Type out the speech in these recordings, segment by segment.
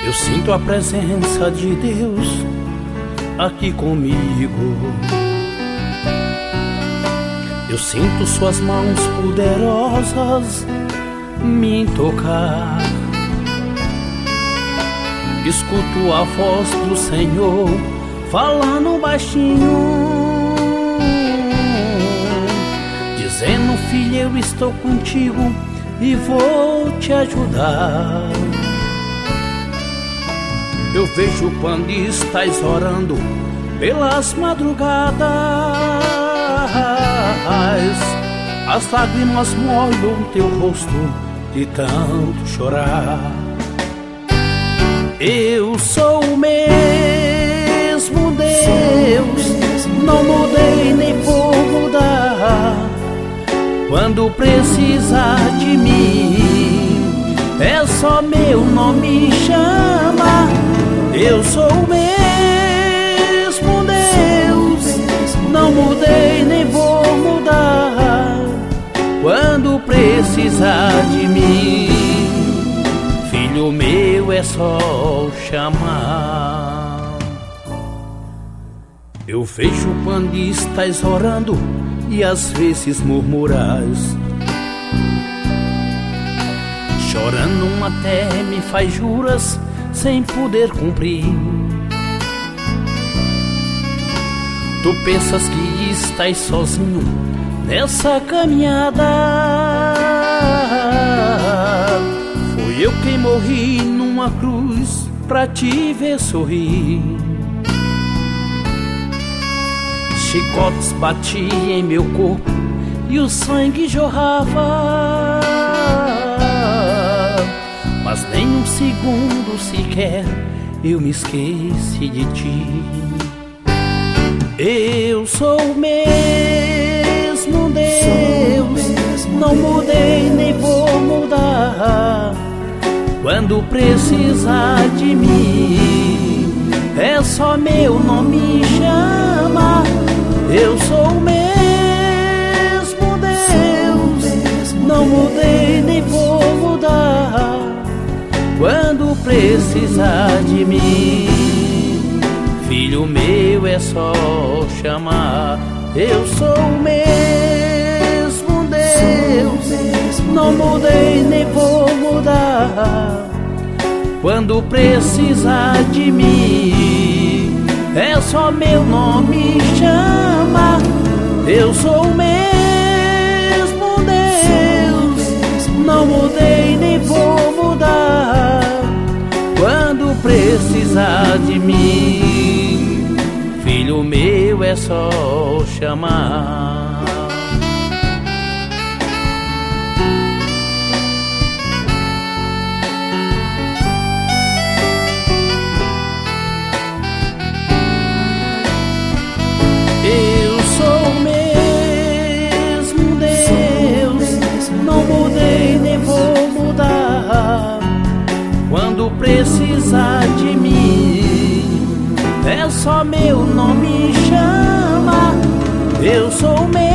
Eu sinto a presença de Deus aqui comigo. Eu sinto suas mãos poderosas me tocar. Escuto a voz do Senhor falando baixinho, dizendo: filho, eu estou contigo e vou te ajudar. Eu vejo quando estás orando pelas madrugadas, as lágrimas molham teu rosto de tanto chorar. Eu sou o mesmo Deus, não mudei nem vou mudar. Quando precisar de mim, é só meu nome chama. Eu sou o mesmo Deus, não mudei nem vou mudar. Quando precisar de mim, filho meu, é só chamar. Eu vejo quando estás orando e às vezes murmuras, chorando até me faz juras sem poder cumprir. Tu pensas que estás sozinho nessa caminhada. Fui eu quem morri numa cruz pra te ver sorrir. Chicotes batiam em meu corpo e o sangue jorrava, mas nem um segundo sequer eu me esqueci de ti. Eu sou o mesmo Deus, não mudei nem vou mudar. Quando precisar de mim, é só meu nome chama. Eu sou o mesmo Deus, não mudei nem vou mudar. Quando precisar de mim, filho meu, é só chamar. Eu sou o mesmo Deus, não mudei nem vou mudar. Quando precisar de mim, é só meu nome chama. Eu sou o mesmo Deus, não mudei nem vou mudar. Quando precisar de mim, filho meu, é só chamar. Eu sou o mesmo Deus, não mudei nem vou mudar. Quando precisar de mim, é só meu nome chama. Eu sou o mesmo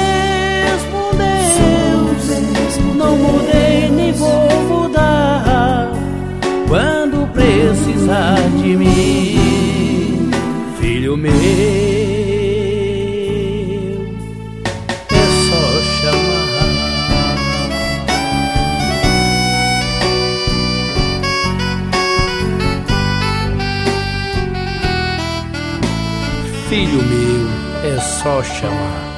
Deus, não mudei nem vou mudar. Quando precisar de mim, filho meu, filho meu, é só chamar.